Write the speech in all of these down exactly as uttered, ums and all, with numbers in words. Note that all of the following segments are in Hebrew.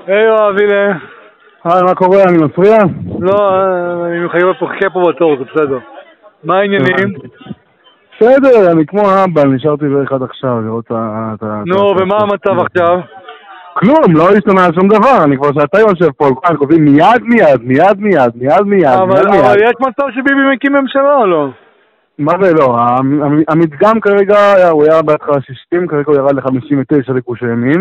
היי יואב, הנה. היי, מה קורה? אני מפריע? לא, אני מחייב לחכה פה בתור, זה בסדר. מה העניינים? בסדר, אני כמו אבא, נשארתי בערך עד עכשיו לראות את ה... נו, ומה המצב עכשיו? כלום, לא השתנה שום דבר, אני כבר שעתיים יושב פה, אנחנו קובעים מיד מיד, מיד מיד, מיד מיד, אבל יש מצב שביבי מקים ממשלה או לא? מה זה לא? המדגם כרגע, הוא היה בהתחלה שישים, כרגע הוא ירד ל-חמישים ותשע לגוש הימין.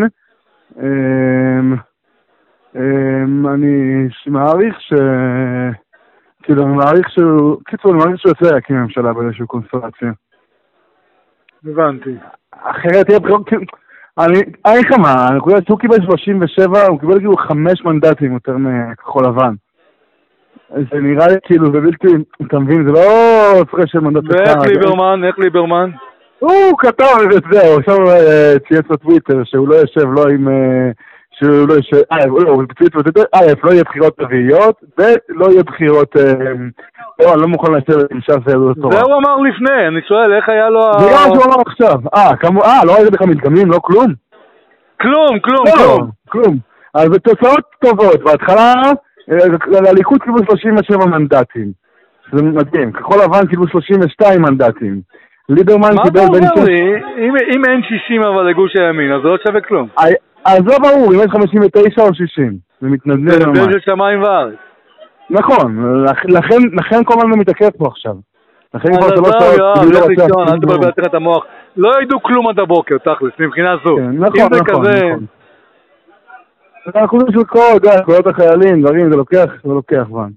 אני מעריך ש... כאילו, אני מעריך שהוא... קיצור, אני מעריך שהוא יצא להקים ממשלה באיזושהי קונסטלציה. הבנתי. אחרת תהיה בחירות... אני... אין לך מה, אני חושב שהוא קיבל שלושים ושבע, הוא קיבל כאילו חמש מנדטים יותר מכחול לבן. זה נראה לי כאילו, זה בלתי... אתה מבין, זה לא הפרש של מנדט... ואיך ליברמן? איך ליברמן? הוא כתב את זה, הוא עכשיו צייץ בטוויטר שהוא לא יושב לא עם... שהוא לא יושב... אה, הוא בטוויטר, א', לא יהיה בחירות רביעיות, ב', לא יהיה בחירות... לא, אני לא מוכן לשבת עם ש"ס ויהדות התורה. זה הוא אמר לפני, אני שואל איך היה לו... זה גם שהוא אמר עכשיו. אה, כמו... אה, לא ראיתי לך מתגמלים, לא כלום? כלום, כלום, כלום. כלום. אז בתוצאות טובות, בהתחלה, לליכוד קיבלו שלושים ושבע מנדטים. זה מדהים. כחול לבן קיבלו שלושים ושתיים מנדטים. ליברמן קיבל בין... מה אתה אומר לי? אם אין שישים אבל לגוש הימין, אז זה לא שווה כלום. אז לא ברור, אם יש חמישים ותשע או שישים. זה מתנדנד ממש. זה של שמיים וארץ. נכון, לכן כל הזמן מתעכב פה עכשיו. לכן כבר שלוש שעות... יואב, לך לישון, אל תבלבל לך את המוח. לא ידעו כלום עד הבוקר, תכלס, מבחינה זו. נכון, נכון, נכון. אנחנו יודעים שכל, קולות החיילים, דברים, זה לוקח, זה לוקח זמן.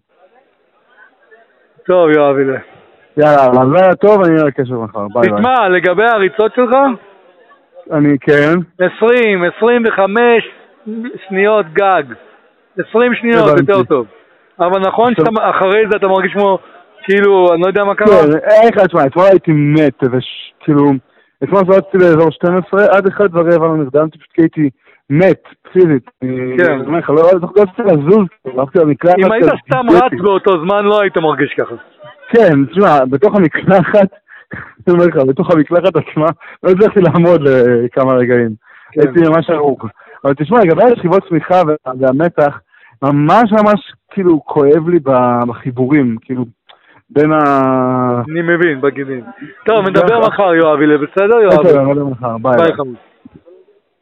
טוב, יואב, הנה. יאללה, אז זה היה טוב, אני אראה קשר מחר, ביי ביי. תשמע, לגבי הריצות שלך? אני, כן. עשרים, עשרים וחמש שניות גג. עשרים שניות, יותר טוב. אבל נכון שאחרי זה אתה מרגיש כמו, כאילו, אני לא יודע מה קרה? כן, איך לך, תשמע, אתמול הייתי מת, כאילו, אתמול זרצתי לאזור שתים עשרה, עד אחד ורבע לא נרדמתי, פשוט כי הייתי מת, פיזית. כן. אני אומר לך, לא רציתי לזוז, אם היית סתם רץ באותו זמן, לא היית מרגיש ככה. כן, תשמע, בתוך המקלחת, אני אומר לך, בתוך המקלחת עצמה, לא הצלחתי לעמוד לכמה רגעים. הייתי ממש ארוך. אבל תשמע, לגבי השכיבות צמיחה והמתח, ממש ממש כאילו כואב לי בחיבורים, כאילו, בין ה... אני מבין, בגילים. טוב, נדבר מחר, יואבי, בסדר, יואבי? בסדר, נדבר מחר, ביי. ביי חמוד.